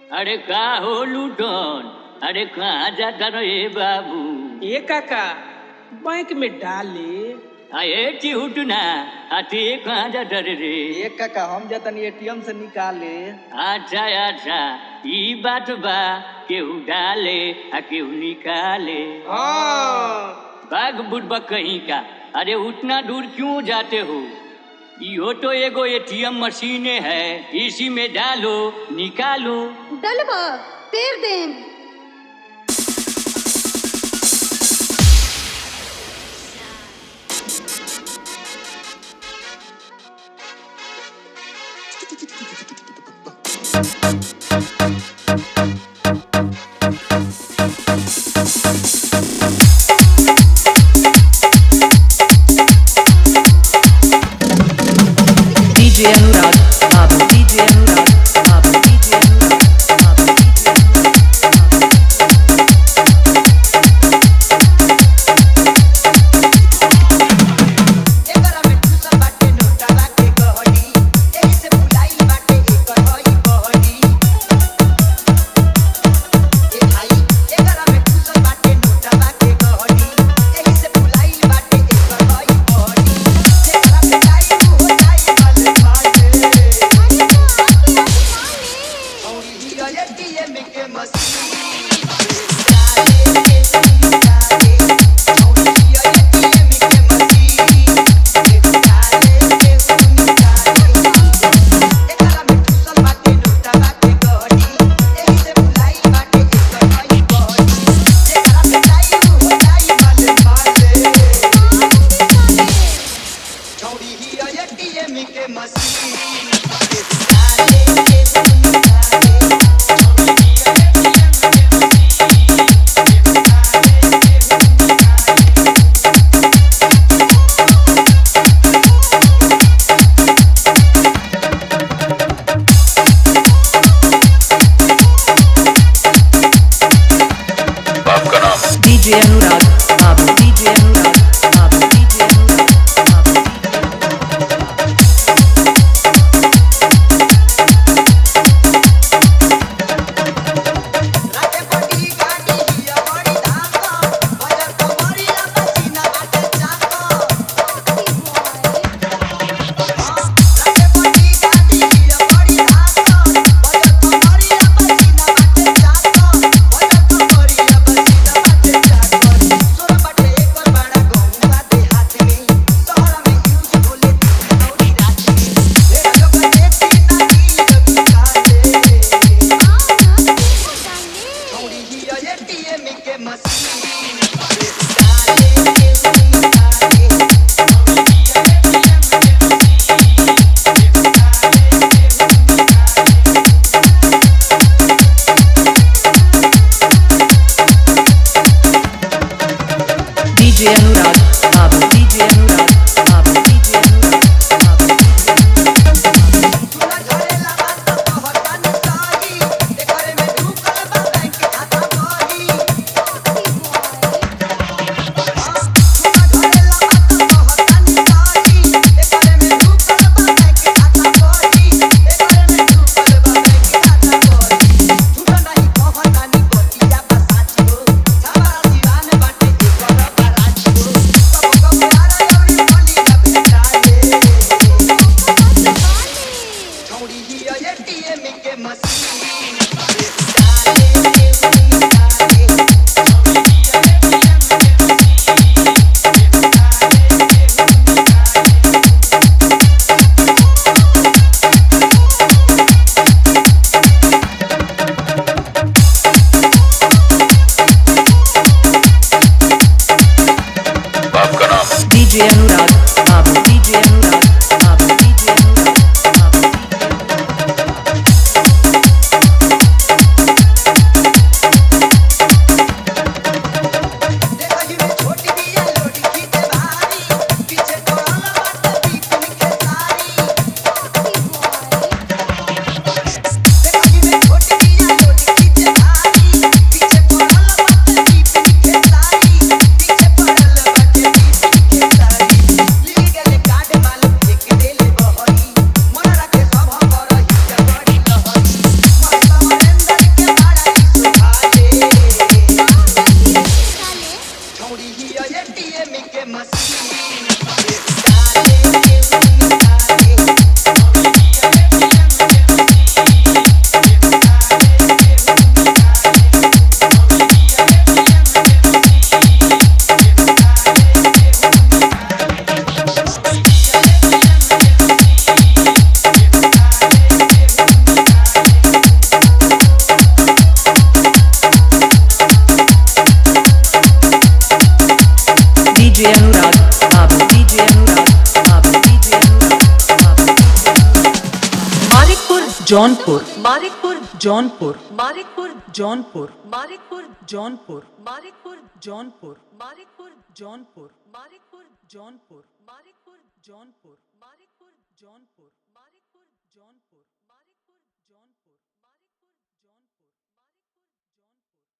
अरे का हो लूटन, अरे कहाँ जाता रहे बाबू? ए काका बैंक में डाले। अरे चिहुटना अति कहाँ जाता रे? ए काका हम जतन एटीएम से निकाले। अच्छा अच्छा, ई बात बा, केहू डाले आ केहू निकाले। बाग बुढ़बा कहीं का, अरे उतना दूर क्यों जाते हो? यो तो एगो एटीएम मशीन है, इसी में डालो निकालो। डलबा पेर देम। DJ Anurag, Babu, DJ Anurag, Babu, DJ Anurag, Babu, DJ एकरा में ठुसा बाटे नोटा बाटे गहरी, एही से भुलाई बाटे एकर हई बहरी। ए भाई एकरा में ठुसा बाटे नोटा बाटे गहरी, एही से भुलाई बाटे एकर हई बहरी। एकरा में जाई हो जाई माले माले, औरी ही एटीएम के मशीन डाले के निकाले, औरी ही एटीएम के मशीन डाले के निकाले। एकरा में ठुसल बाटे नोटा बाटे गहरी, एही से भुलाई बाटे एकर हई बहरी। एकरा में जाई हो जाई माले माले, औरी ही एटीएम के मशीन डाले के निकाले, औरी ही एटीएम जौनपुर मानिकपुर जौनपुर मानिकपुर जौनपुर मानिकपुर जौनपुर मानिकपुर जौनपुर मानिकपुर जौनपुर मानिकपुर जौनपुर मानिकपुर जौनपुर मानिकपुर जौनपुर